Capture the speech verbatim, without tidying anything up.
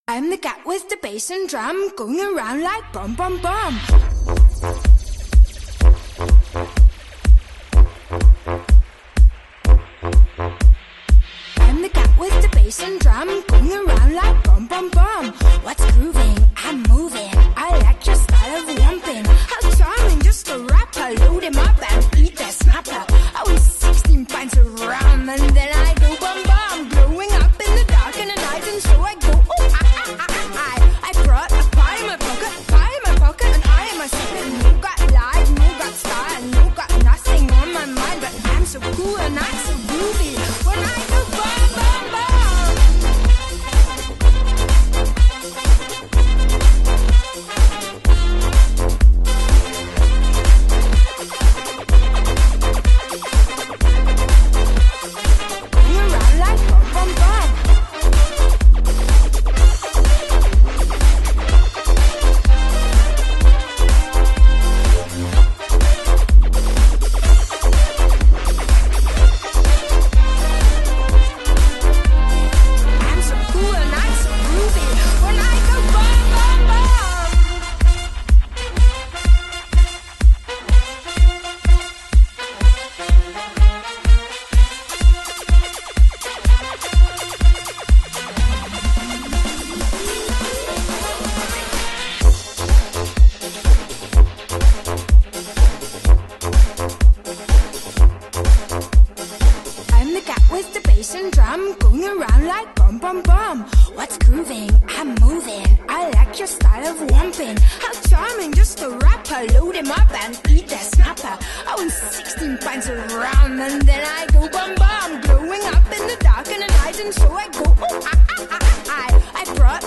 I'm the cat with the bass and drum, going around like bum bum bum. I'm the cat with the bass and drum, going around like bum bum bum. What's grooving? I'm moving. I like your style of romping. How charming, just a rapper. Load him up and eat that snapper. I was sixteen pints of rum and then I go bum bum. Glowing up in the dark and the night, and so I go oh ah ah ah ah ah. I brought a pie in my pocket, pie in my pocket, and I am a second. No got life, no got style, no got nothing on my mind, but I'm so cool and I'm so groovy when I go bum bum bum. With the bass and drum, going around like bum bum bum. What's grooving? I'm moving. I like your style of romping. How charming, just a rapper. Load him up and eat that snapper. I was sixteen pints of rum and then I go bum bum. Glowing up in the dark and the night, and so I go oh ah ah ah ah. I brought